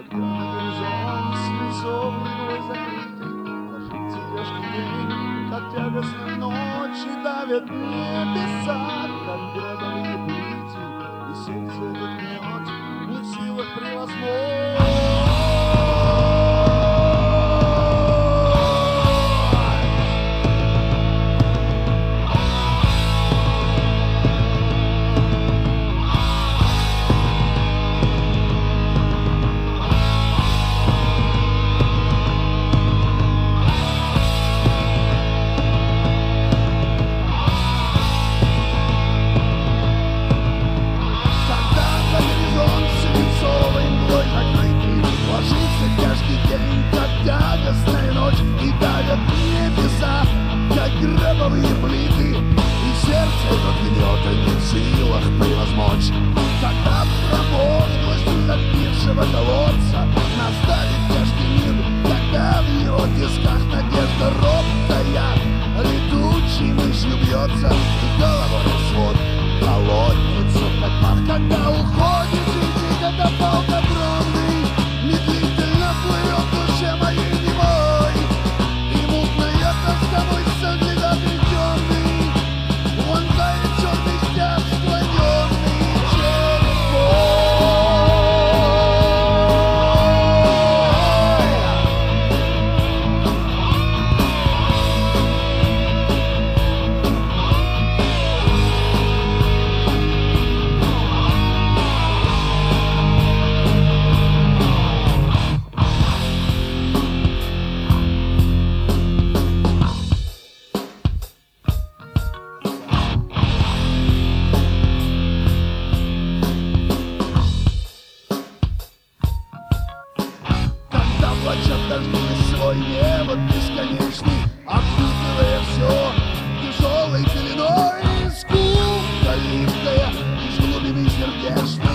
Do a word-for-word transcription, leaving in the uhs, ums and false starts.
Когда горизонт свинцовый твой закрытый, ложится тяжкий день, как тягостные ночи давят небеса, как гробовые плиты, и сердце этот гнет не в силах превозмочь. Тягостная ночь и давят небеса, как гробовые плиты, и сердце этот гнет не в силах превозмочь. Когда промозглостью запившего колодца наставит тяжкий мир, когда в его тисках надежда робкая летучей мышью бьется, и головой в свод колодницу, как пах, когда уходит жизнь, когда полк огромный медлительно плывет в душе моей немой, и мутная тоска мой сон недотреченный вонзает черный стяг, склоненный через бой. Плачет дождь свой небо бесконечный, окутывая все тяжелой пеленой, скука липкая из глубины сердечной.